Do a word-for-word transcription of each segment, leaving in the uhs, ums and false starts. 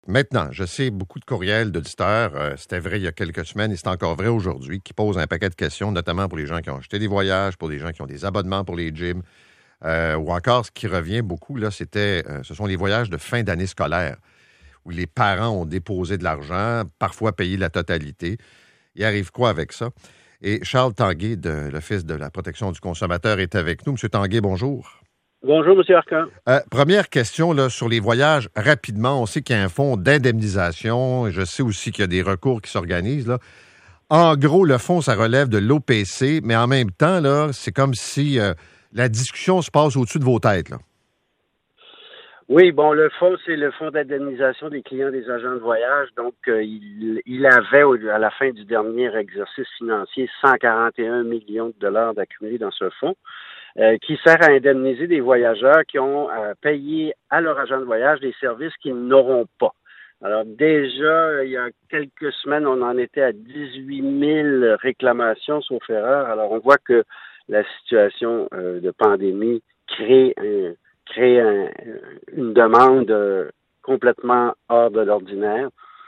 Maintenant, je sais beaucoup de courriels d'auditeurs, euh, c'était vrai il y a quelques semaines et c'est encore vrai aujourd'hui, qui posent un paquet de questions, notamment pour les gens qui ont acheté des voyages, pour les gens qui ont des abonnements pour les gyms, euh, ou encore ce qui revient beaucoup, là, c'était, euh, ce sont les voyages de fin d'année scolaire, où les parents ont déposé de l'argent, parfois payé la totalité. Il arrive quoi avec ça? Et Charles Tanguay, de l'Office de la protection du consommateur, est avec nous. Monsieur Tanguay, bonjour. Bonjour, M. Arcan. Euh, première question là, sur les voyages, rapidement. On sait qu'il y a un fonds d'indemnisation. Je sais aussi qu'il y a des recours qui s'organisent. Là. En gros, le fonds, ça relève de l'O P C, mais en même temps, là, c'est comme si euh, la discussion se passe au-dessus de vos têtes. Là. Oui, bon, le fonds, c'est le fonds d'indemnisation des clients des agents de voyage. Donc, euh, il, il avait, au- à la fin du dernier exercice financier, cent quarante et un millions de dollars d'accumulés dans ce fonds, euh, qui sert à indemniser des voyageurs qui ont euh, payé à leur agent de voyage des services qu'ils n'auront pas. Alors, déjà, il y a quelques semaines, on en était à dix-huit mille réclamations, sauf erreur. Alors, on voit que la situation euh, de pandémie crée un créer un, une demande euh, complètement hors de l'ordinaire.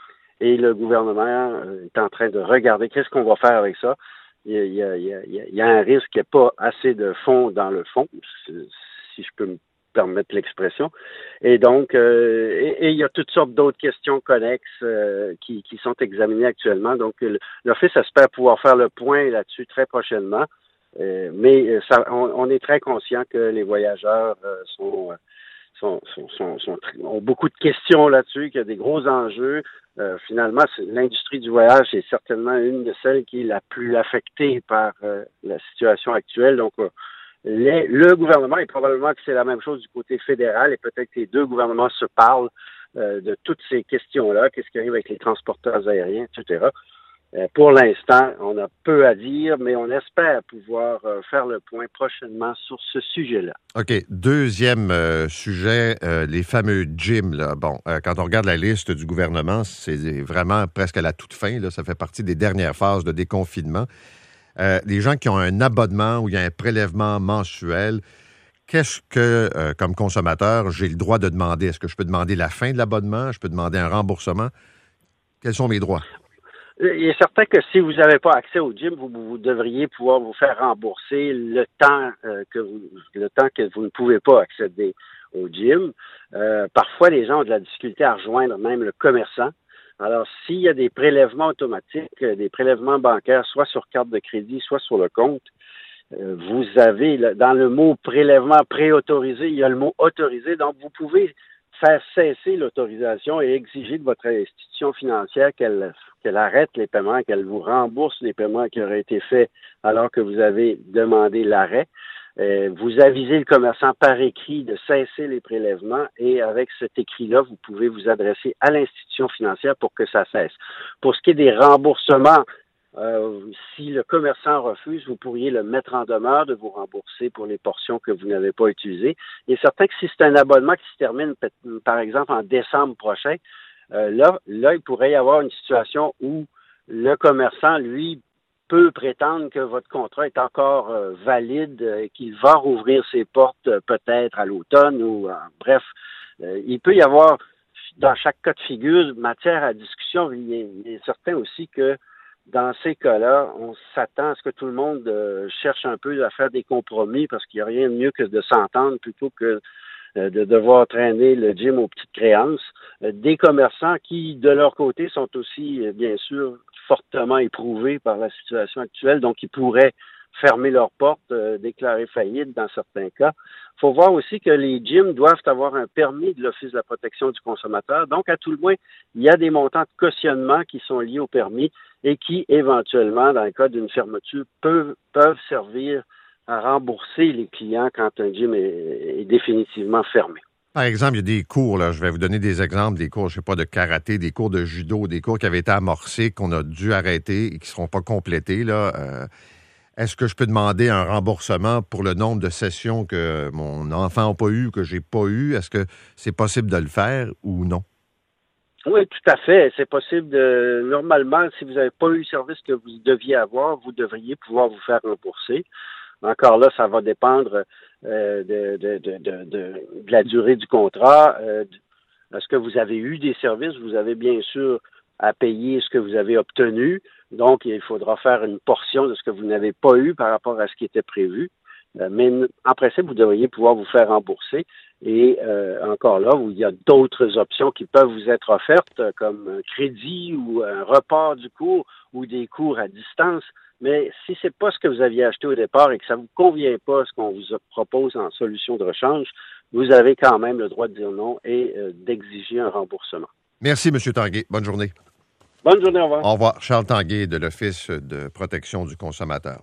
Et le gouvernement euh, est en train de regarder qu'est-ce qu'on va faire avec ça. Il y a, il y a, il y a, il y a un risque qu'il n'y ait pas assez de fonds dans le fond, si je peux me permettre l'expression. Et donc, euh, et, et il y a toutes sortes d'autres questions connexes euh, qui, qui sont examinées actuellement. Donc, l'Office espère pouvoir faire le point là-dessus très prochainement. Euh, mais ça, on, on est très conscient que les voyageurs euh, sont, sont, sont, sont, sont, ont beaucoup de questions là-dessus, qu'il y a des gros enjeux. Euh, finalement, l'industrie du voyage est certainement une de celles qui est la plus affectée par euh, la situation actuelle. Donc, euh, les, le gouvernement, et probablement que c'est la même chose du côté fédéral, et peut-être que les deux gouvernements se parlent euh, de toutes ces questions-là, qu'est-ce qui arrive avec les transporteurs aériens, et cetera. Pour l'instant, on a peu à dire, mais on espère pouvoir faire le point prochainement sur ce sujet-là. OK. Deuxième euh, sujet, euh, les fameux gyms. Là. Bon, euh, quand on regarde la liste du gouvernement, c'est vraiment presque à la toute fin. Là. Ça fait partie des dernières phases de déconfinement. Euh, les gens qui ont un abonnement ou il y a un prélèvement mensuel, qu'est-ce que, euh, comme consommateur, j'ai le droit de demander? Est-ce que je peux demander la fin de l'abonnement? Je peux demander un remboursement? Quels sont mes droits? Il est certain que si vous n'avez pas accès au gym, vous, vous devriez pouvoir vous faire rembourser le temps euh, que vous le temps que vous ne pouvez pas accéder au gym. Euh, parfois, les gens ont de la difficulté à rejoindre même le commerçant. Alors, s'il y a des prélèvements automatiques, des prélèvements bancaires, soit sur carte de crédit, soit sur le compte, euh, vous avez, dans le mot prélèvement préautorisé, il y a le mot autorisé. Donc, vous pouvez faire cesser l'autorisation et exiger de votre institution financière qu'elle qu'elle arrête les paiements, qu'elle vous rembourse les paiements qui auraient été faits alors que vous avez demandé l'arrêt. Euh, vous avisez le commerçant par écrit de cesser les prélèvements et avec cet écrit-là, vous pouvez vous adresser à l'institution financière pour que ça cesse. Pour ce qui est des remboursements, euh, si le commerçant refuse, vous pourriez le mettre en demeure de vous rembourser pour les portions que vous n'avez pas utilisées. Il est certain que si c'est un abonnement qui se termine, par exemple, en décembre prochain, euh, là, là, il pourrait y avoir une situation où le commerçant, lui, peut prétendre que votre contrat est encore euh, valide et qu'il va rouvrir ses portes euh, peut-être à l'automne ou euh, bref, euh, il peut y avoir dans chaque cas de figure matière à discussion. Il est, il est certain aussi que dans ces cas-là, on s'attend à ce que tout le monde euh, cherche un peu à faire des compromis parce qu'il n'y a rien de mieux que de s'entendre plutôt que euh, de devoir traîner le gym aux petites créances. Euh, des commerçants qui, de leur côté, sont aussi, euh, bien sûr, fortement éprouvés par la situation actuelle, donc ils pourraient fermer leurs portes, euh, déclarer faillite dans certains cas. Il faut voir aussi que les gyms doivent avoir un permis de l'Office de la protection du consommateur. Donc, à tout le moins, il y a des montants de cautionnement qui sont liés au permis et qui, éventuellement, dans le cas d'une fermeture, peuvent, peuvent servir à rembourser les clients quand un gym est, est définitivement fermé. Par exemple, il y a des cours, là, je vais vous donner des exemples, des cours, je sais pas, de karaté, des cours de judo, des cours qui avaient été amorcés, qu'on a dû arrêter et qui ne seront pas complétés. Là. Euh, est-ce que je peux demander un remboursement pour le nombre de sessions que mon enfant n'a pas eu, que j'ai pas eu? Est-ce que c'est possible de le faire ou non? Oui, tout à fait. C'est possible de, normalement, si vous n'avez pas eu le service que vous deviez avoir, vous devriez pouvoir vous faire rembourser. Encore là, ça va dépendre euh, de, de, de, de, de, de la durée du contrat, euh, Est-ce que vous avez eu des services? Vous avez bien sûr à payer ce que vous avez obtenu. Donc, il faudra faire une portion de ce que vous n'avez pas eu par rapport à ce qui était prévu. Euh, mais en principe, vous devriez pouvoir vous faire rembourser. Et euh, encore là, où il y a d'autres options qui peuvent vous être offertes, comme un crédit ou un report du cours ou des cours à distance. Mais si c'est pas ce que vous aviez acheté au départ et que ça vous convient pas ce qu'on vous propose en solution de rechange, vous avez quand même le droit de dire non et euh, d'exiger un remboursement. Merci, M. Tanguay. Bonne journée. Bonne journée, au revoir. Au revoir. Charles Tanguay de l'Office de protection du consommateur.